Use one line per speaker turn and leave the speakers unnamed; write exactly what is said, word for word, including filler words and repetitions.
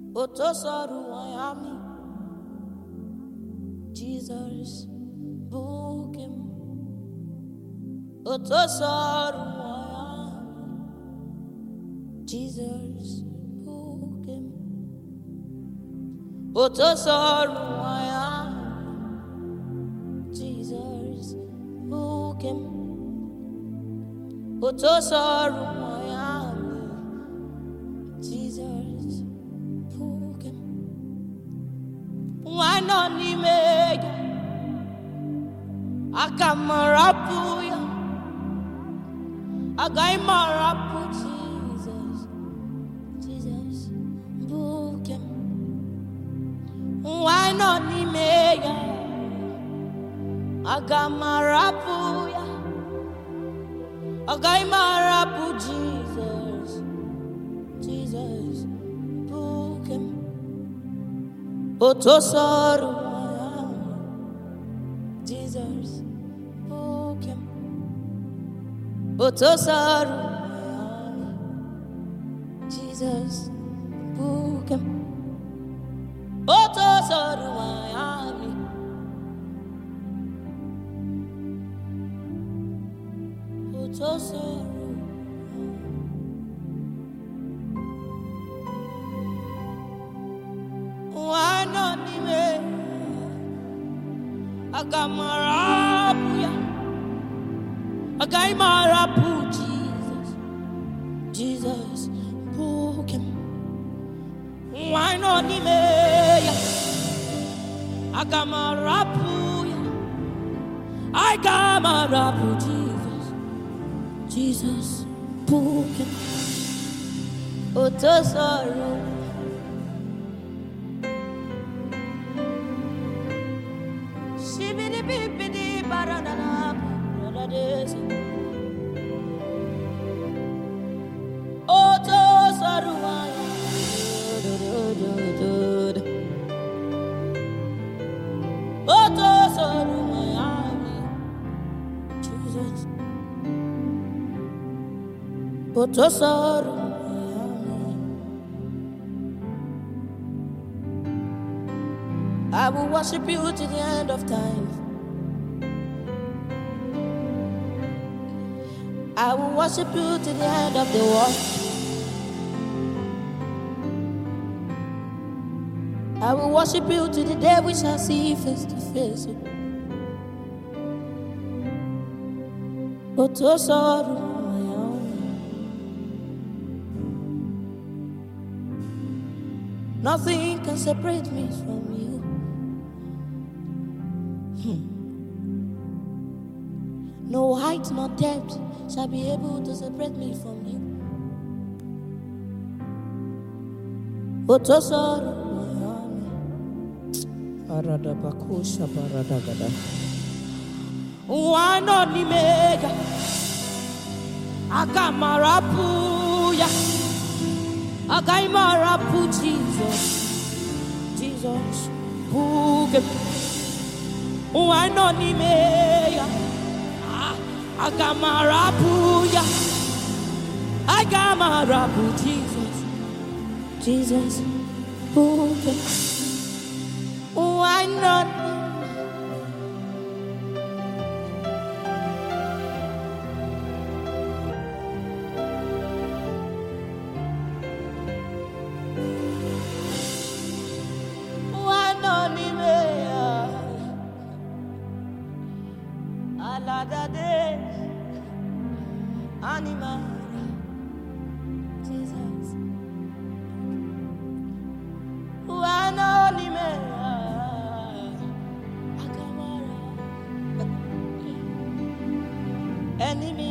Otosaru Miami, Jesus, book him. Otosaru Miami, Jesus, book him. Otosaru Miami, Jesus, book him. Otosaru Miami, Jesus, book him. Why not me? Akamarapuya, Agaimarapu, Jesus, Jesus, book him. Why not me? Agamarapuya, Agaimarapu, Jesus, Jesus, book him. Otosaru, Jesus, book him. Otosaru, Jesus, book him. Otosaru, Miami, Otosaru. Why not me? Agamarapuya, Agaimarapu, Jesus, Jesus, book him. Why not me? Agamarapuya, Agaimarapu, Jesus, Jesus, book him. Otosaru. Otosaru, I will worship you to the end of time. I will worship you to the end of the world. I will worship you to the day we shall see face to face. Otosaru. Nothing can separate me from you. Hmm. No height nor depth shall be able to separate me from you. Otosaru Arada Bakusha Baradagada. Why not me mega? Akamarapuya. Agaimarapu, Jesus, Jesus, book him. Why not me? Agamarapuya, Agamarapu, Jesus, Jesus, book him. Why not me? Animal, Jesus. Why not me? Agamara, enemy.